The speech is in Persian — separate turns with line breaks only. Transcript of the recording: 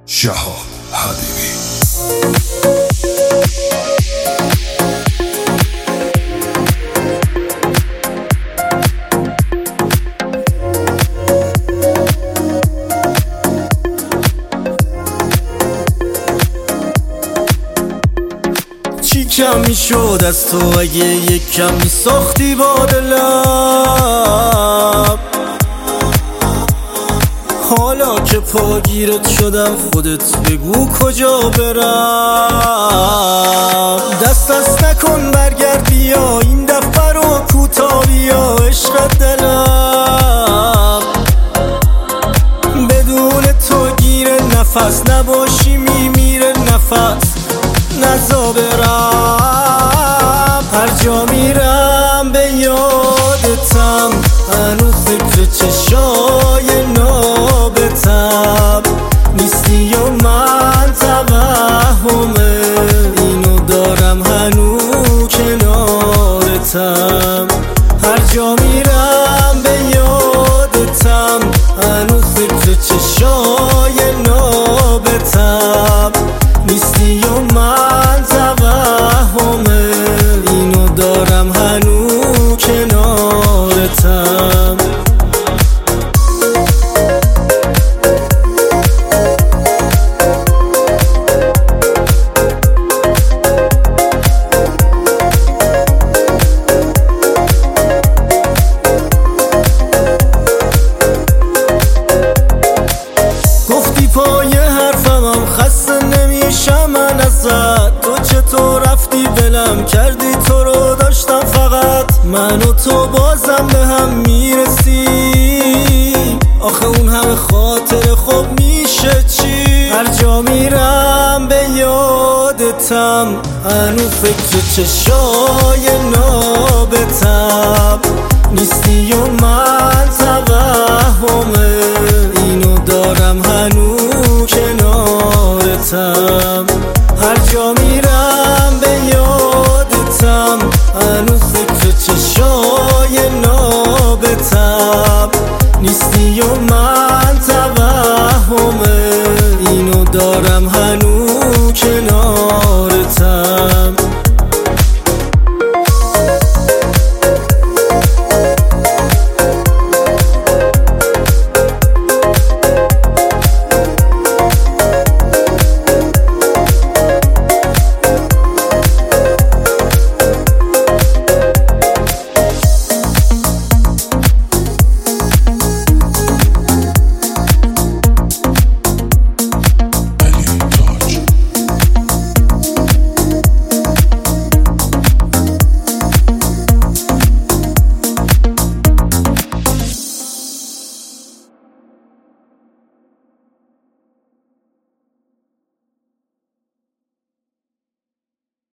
شهاب حبیبی.
چی کم میشد از تو اگه یک کم میساختی با دلم؟ حالا که پاگیرت شدم خودت بگو کجا برم. دست نکن برگرد بیا این دفعه رو کوتاه بیا عشق دلم. بدون تو گیر نفس نباشی میمیره نفس نزا برم. هر جا میرم به یادتم هنو فکر چشای نابتم نیستی و من توهم اینو دارم هنو کنارتم. هر جا میرم به یادتم هنو فکر چشای نابتم نیستی و من توهم اینو دارم هنو کنارتم. گفتی پای حرفمم خسته نمیشم من ازت. تو چطور رفتی بلم کردی تو رو داشتم فقط من و تو بازم به هم میرسی. آخه اون همه خاطر خوب میشه چی؟ هر جا میرم به یادتم هنو فکر چشای نابتم نیستی و من توهم اینو دارم هنو کنارتم.